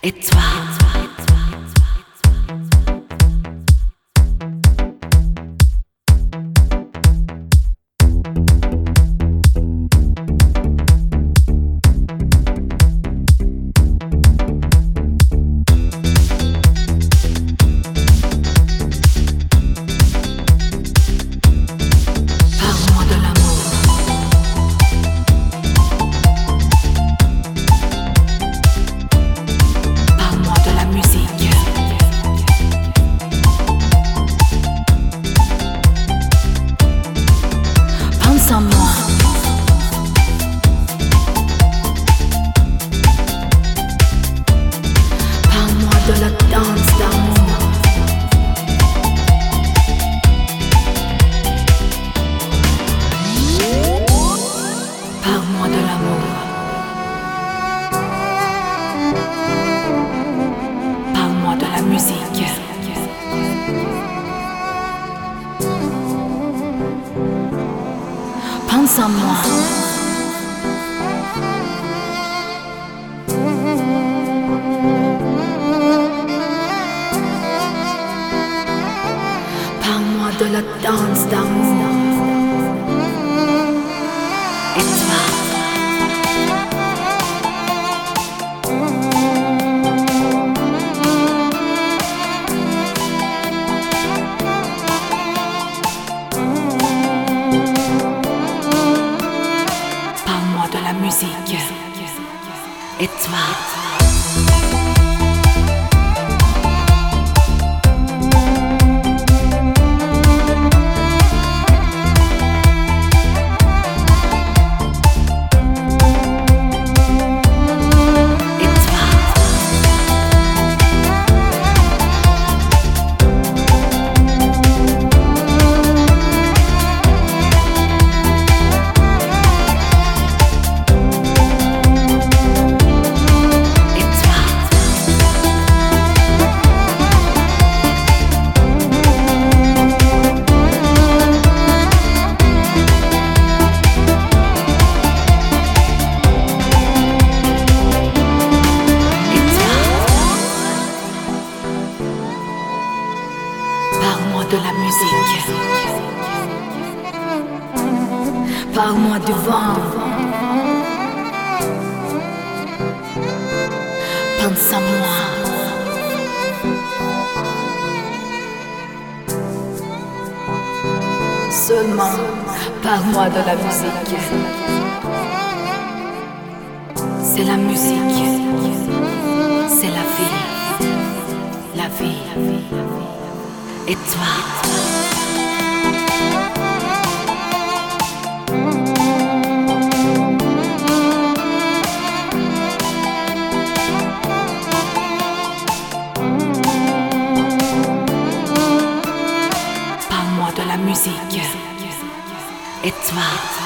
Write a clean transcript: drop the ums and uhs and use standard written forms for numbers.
Et toi? Pense en moi. Parle-moi de la danse d'amour. Parle-moi de l'amour. Parle-moi de la musique. Pense en moi. Parle-moi de la danse d'amour. Et toi? Parle-moi de la musique. Et toi? Parle-moi de la musique. Parle-moi du vent. Pense à moi. Seulement, parle-moi de la musique. C'est la musique. C'est la vie. La vie. Et toi? Parle-moi de la musique. Et toi?